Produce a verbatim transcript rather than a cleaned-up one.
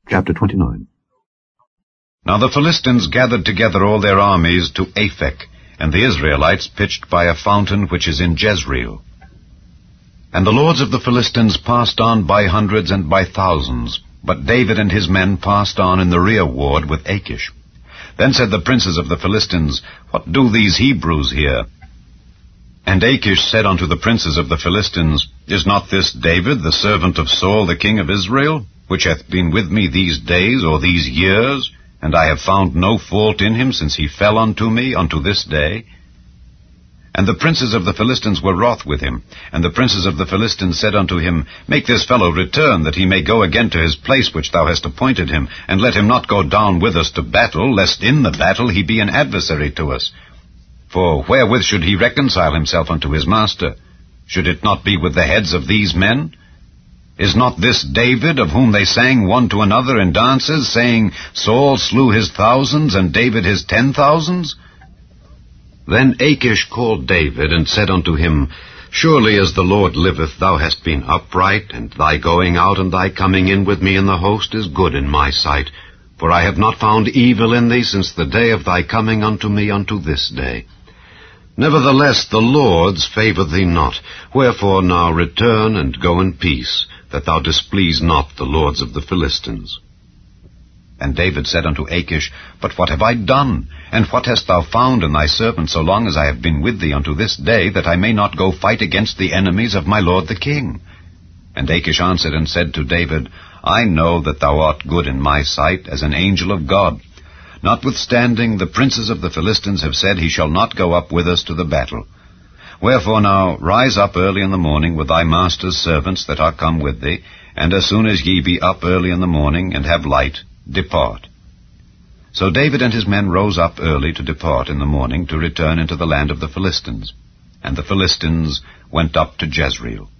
Chapter twenty-nine. Now the Philistines gathered together all their armies to Aphek, and the Israelites pitched by a fountain which is in Jezreel. And the lords of the Philistines passed on by hundreds and by thousands, but David and his men passed on in the rear ward with Achish. Then said the princes of the Philistines, What do these Hebrews here? And Achish said unto the princes of the Philistines, Is not this David, the servant of Saul, the king of Israel, which hath been with me these days or these years, and I have found no fault in him since he fell unto me unto this day? And the princes of the Philistines were wroth with him. And the princes of the Philistines said unto him, Make this fellow return, that he may go again to his place which thou hast appointed him, and let him not go down with us to battle, lest in the battle he be an adversary to us. For wherewith should he reconcile himself unto his master? Should it not be with the heads of these men? Is not this David, of whom they sang one to another in dances, saying, Saul slew his thousands, and David his ten thousands? Then Achish called David, and said unto him, Surely as the Lord liveth, thou hast been upright, and thy going out and thy coming in with me in the host is good in my sight. For I have not found evil in thee since the day of thy coming unto me unto this day. Nevertheless the Lord's favour thee not. Wherefore now return and go in peace, that thou displease not the lords of the Philistines. And David said unto Achish, But what have I done? And what hast thou found in thy servant so long as I have been with thee unto this day, that I may not go fight against the enemies of my lord the king? And Achish answered and said to David, I know that thou art good in my sight, as an angel of God. Notwithstanding, the princes of the Philistines have said, He shall not go up with us to the battle. Wherefore now rise up early in the morning with thy master's servants that are come with thee, and as soon as ye be up early in the morning, and have light, depart. So David and his men rose up early to depart in the morning, to return into the land of the Philistines. And the Philistines went up to Jezreel.